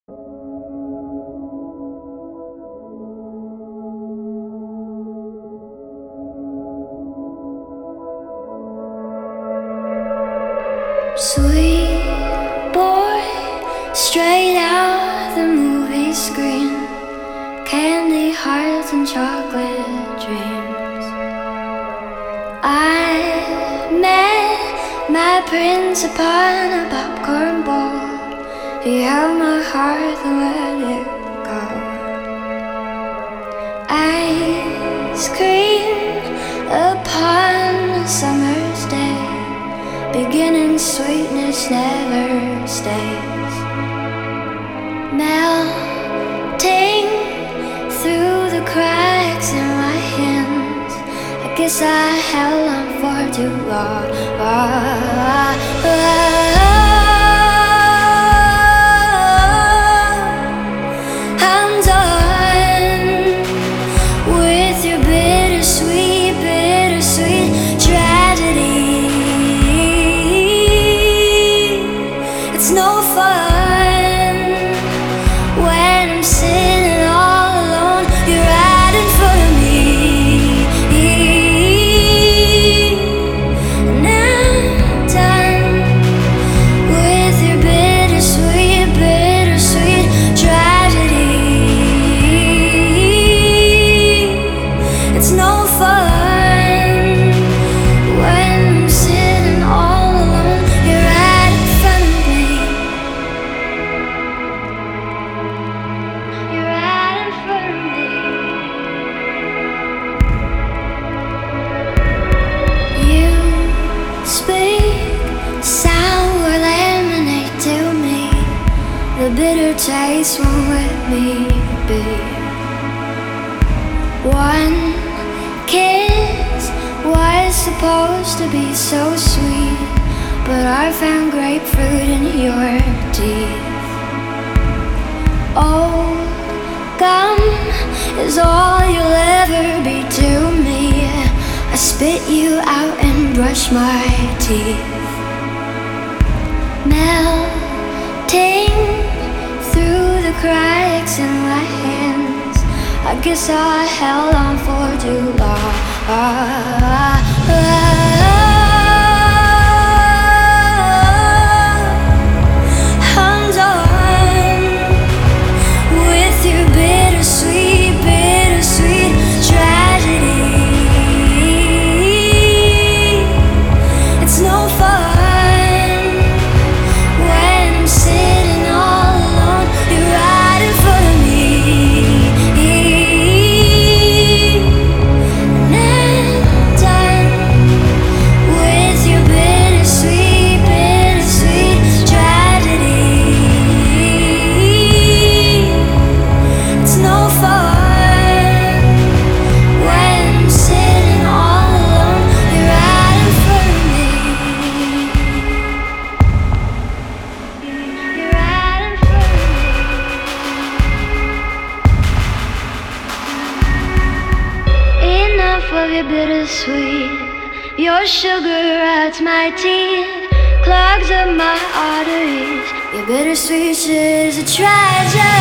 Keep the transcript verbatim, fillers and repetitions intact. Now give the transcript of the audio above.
Sweet boy, straight out the movie screen, candy hearts and chocolate dreams. I met my prince upon a popcorn ball. He held my heart and let it go. Ice cream upon a summer's day, beginning sweetness never stays. Melting through the cracks in my hands, I guess I held on for too long. I'm done with your bittersweet, bittersweet tragedy. It's no fun when I'm sitting all alone. You're right in front of me, and I'm done with your bittersweet, bittersweet tragedy. It's no fun when I'm sitting all alone. You're right in front of me. You're right in front of me. You speak sour lemonade to me. The bitter taste won't let me be. One kiss was supposed to be so sweet, but I found grapefruit in your teeth. Oh, gum is all you'll ever be to me. I spit you out and brush my teeth. Melting through the cracks in my hands, I guess I held on for too long. I'm done with your bittersweet, bittersweet tragedy. It's no fun when I'm sitting all alone. You're right in front of me, and I'm done with your bittersweet, bittersweet tragedy. It's no fun when I'm sitting all alone. You're right in front of me. You're right in front of me. Enough of your bittersweet. Your sugar rots my teeth, clogs up my arteries. Your bittersweet shit is a tragedy.